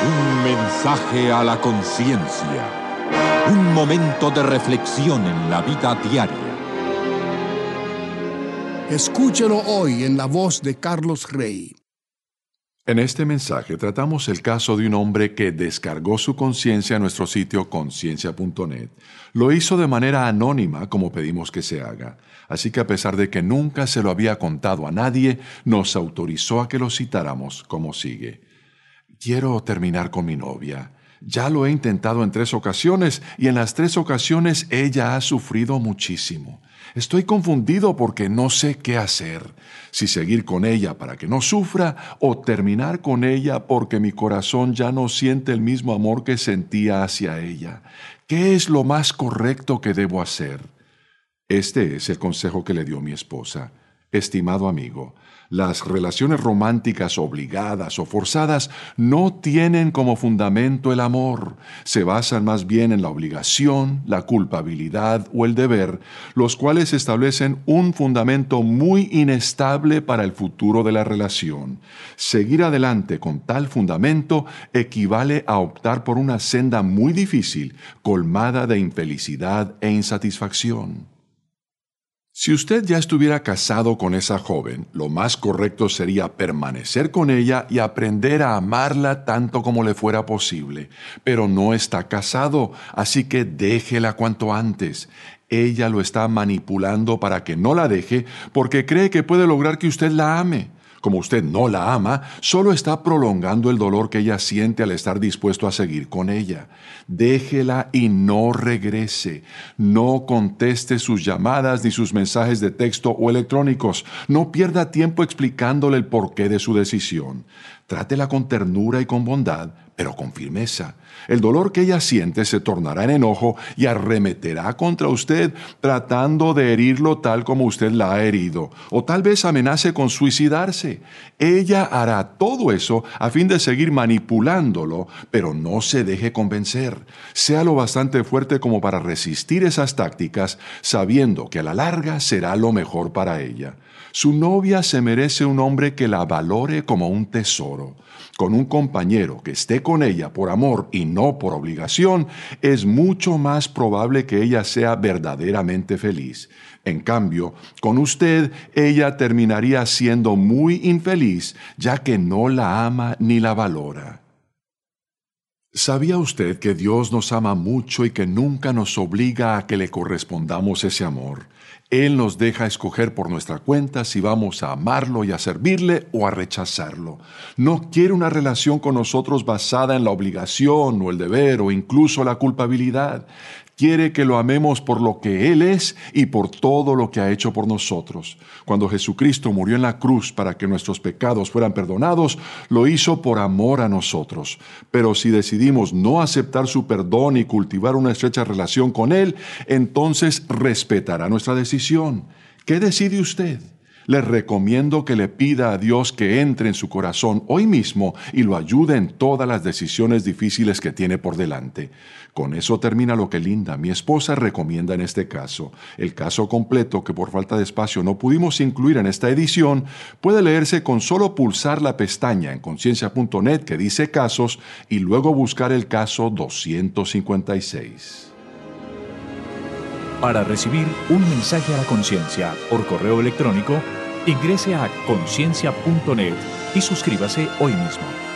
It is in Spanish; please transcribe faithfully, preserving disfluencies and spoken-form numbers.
Un mensaje a la conciencia. Un momento de reflexión en la vida diaria. Escúchelo hoy en la voz de Carlos Rey. En este mensaje tratamos el caso de un hombre que descargó su conciencia en nuestro sitio conciencia punto net. Lo hizo de manera anónima, como pedimos que se haga. Así que a pesar de que nunca se lo había contado a nadie, nos autorizó a que lo citáramos como sigue. Quiero terminar con mi novia. Ya lo he intentado en tres ocasiones y en las tres ocasiones ella ha sufrido muchísimo. Estoy confundido porque no sé qué hacer. Si seguir con ella para que no sufra o terminar con ella porque mi corazón ya no siente el mismo amor que sentía hacia ella. ¿Qué es lo más correcto que debo hacer? Este es el consejo que le dio mi esposa. Estimado amigo, las relaciones románticas obligadas o forzadas no tienen como fundamento el amor. Se basan más bien en la obligación, la culpabilidad o el deber, los cuales establecen un fundamento muy inestable para el futuro de la relación. Seguir adelante con tal fundamento equivale a optar por una senda muy difícil, colmada de infelicidad e insatisfacción. Si usted ya estuviera casado con esa joven, lo más correcto sería permanecer con ella y aprender a amarla tanto como le fuera posible. Pero no está casado, así que déjela cuanto antes. Ella lo está manipulando para que no la deje porque cree que puede lograr que usted la ame. Como usted no la ama, solo está prolongando el dolor que ella siente al estar dispuesto a seguir con ella. Déjela y no regrese. No conteste sus llamadas ni sus mensajes de texto o electrónicos. No pierda tiempo explicándole el porqué de su decisión. Trátela con ternura y con bondad, pero con firmeza. El dolor que ella siente se tornará en enojo y arremeterá contra usted, tratando de herirlo tal como usted la ha herido, o tal vez amenace con suicidarse. Ella hará todo eso a fin de seguir manipulándolo, pero no se deje convencer. Sea lo bastante fuerte como para resistir esas tácticas, sabiendo que a la larga será lo mejor para ella. Su novia se merece un hombre que la valore como un tesoro. Con un compañero que esté con ella por amor y no por obligación, es mucho más probable que ella sea verdaderamente feliz. En cambio, con usted, ella terminaría siendo muy infeliz, ya que no la ama ni la valora. ¿Sabía usted que Dios nos ama mucho y que nunca nos obliga a que le correspondamos ese amor? Él nos deja escoger por nuestra cuenta si vamos a amarlo y a servirle o a rechazarlo. No quiere una relación con nosotros basada en la obligación o el deber o incluso la culpabilidad. Quiere que lo amemos por lo que Él es y por todo lo que ha hecho por nosotros. Cuando Jesucristo murió en la cruz para que nuestros pecados fueran perdonados, lo hizo por amor a nosotros. Pero si decidimos no aceptar su perdón y cultivar una estrecha relación con Él, entonces respetará nuestra decisión. ¿Qué decide usted? Le recomiendo que le pida a Dios que entre en su corazón hoy mismo y lo ayude en todas las decisiones difíciles que tiene por delante. Con eso termina lo que Linda, mi esposa, recomienda en este caso. El caso completo, que por falta de espacio no pudimos incluir en esta edición, puede leerse con solo pulsar la pestaña en conciencia punto net que dice casos y luego buscar el caso doscientos cincuenta y seis. Para recibir un mensaje a la conciencia por correo electrónico, ingrese a conciencia punto net y suscríbase hoy mismo.